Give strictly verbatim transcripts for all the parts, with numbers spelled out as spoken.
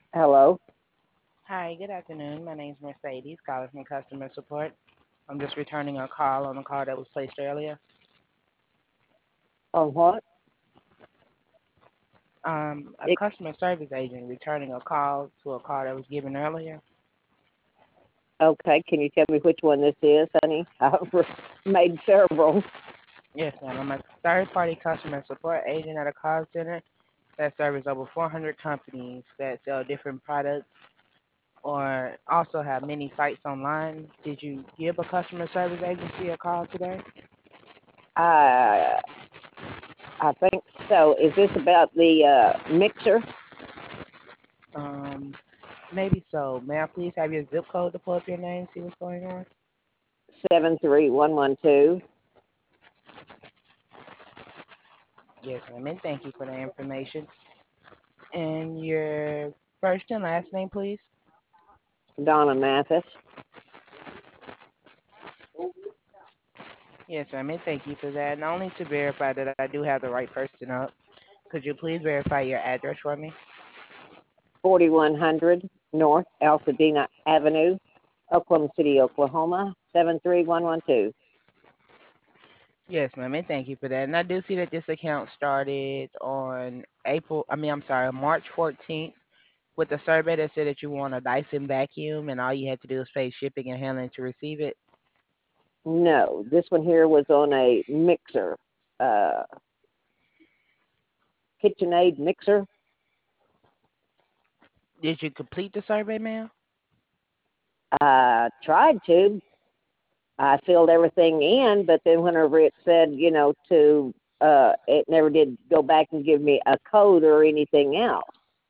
Hello. Hi, good afternoon. My name is Mercedes, calling from customer support. I'm just returning a call on a call that was placed earlier. On what? Um, a It, customer service agent returning a call to a call that was given earlier. okay. Can you tell me which one this is, honey? I've made several. Yes, ma'am. I'm a third-party customer support agent at a call center that serves over four hundred companies that sell different products or also have many sites online. Did you give a customer service agency a call today? I I think so. Is this about the uh, mixer? Um, maybe so. May I please have your zip code to pull up your name, see what's going on? Seven three one one two. Yes, ma'am, and thank you for the information. And your first and last name, please? Donna Mathis. Yes, ma'am, and thank you for that. And only to verify that I do have the right person up, could you please verify your address for me? Forty-one hundred North Altadena Avenue, Oklahoma City, Oklahoma. Seven three one one two. Yes, ma'am, and thank you for that. And I do see that this account started on April, I mean, I'm sorry, March fourteenth with a survey that said that you want a Dyson vacuum and all you had to do is pay shipping and handling to receive it. No, this one here was on a mixer, uh, KitchenAid mixer. Did you complete the survey, ma'am? I tried to. I filled everything in, but then whenever it said, you know, to, uh, it never did go back and give me a code or anything else.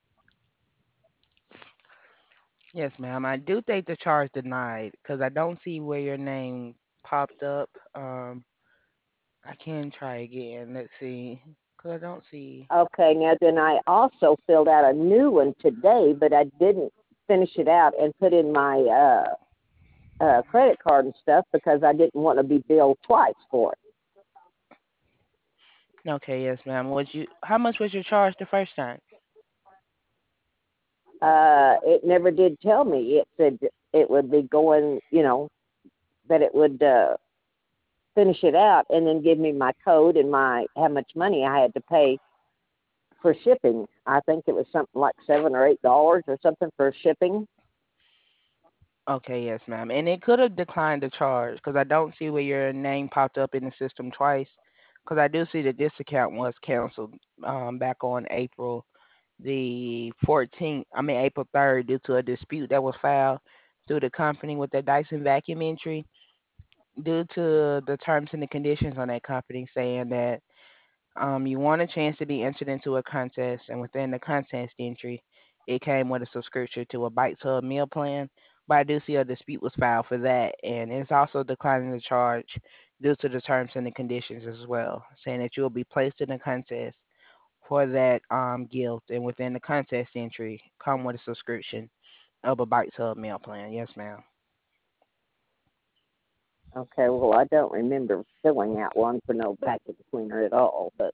Yes, ma'am. I do think the charge denied because I don't see where your name popped up. Um, I can try again. Let's see. Cause I don't see. Okay, now then I also filled out a new one today, but I didn't finish it out and put in my uh, uh, credit card and stuff because I didn't want to be billed twice for it. Okay, yes, ma'am. Was you? How much was your charge the first time? Uh, it never did tell me. It said it would be going, you know, that it would uh, finish it out and then give me my code and my how much money I had to pay for shipping. I think it was something like seven or eight dollars or something for shipping. Okay, yes, ma'am. And it could have declined the charge because I don't see where your name popped up in the system twice. Because I do see that this account was canceled um, back on April the fourteenth. I mean April third due to a dispute that was filed through the company with the Dyson vacuum entry. Due to the terms and the conditions on that company saying that um, you want a chance to be entered into a contest, and within the contest entry, it came with a subscription to a Bite Hub meal plan. But I do see a dispute was filed for that, and it's also declining the charge due to the terms and the conditions as well, saying that you will be placed in a contest for that um, gift, and within the contest entry, come with a subscription of a Bite Hub meal plan. Yes, ma'am. Okay, well, I don't remember filling out one for no vacuum cleaner at all, but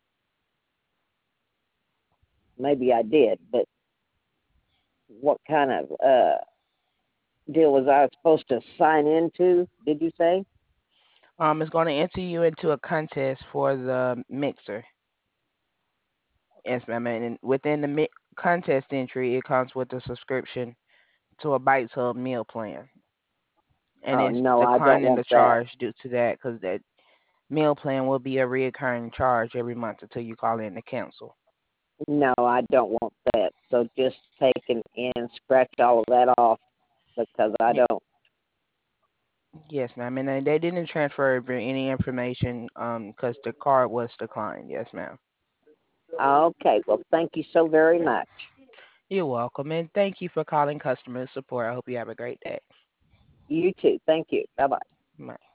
maybe I did. But what kind of uh, deal was I supposed to sign into? Did you say? Um, it's going to enter you into a contest for the mixer. Yes, ma'am. And within the mi- contest entry, it comes with a subscription to a Bites Hub meal plan, and Oh it's no, I don't declining want the that. charge due to that because that meal plan will be a reoccurring charge every month until you call in to cancel. No, I don't want that. So just take and, and scratch all of that off because I Y- don't. Yes, ma'am. And then they didn't transfer over any information um because the card was declined. Yes, ma'am. Okay, well, thank you so very much. You're welcome, and thank you for calling customer support. I hope you have a great day. You too. Thank you. Bye bye. Bye.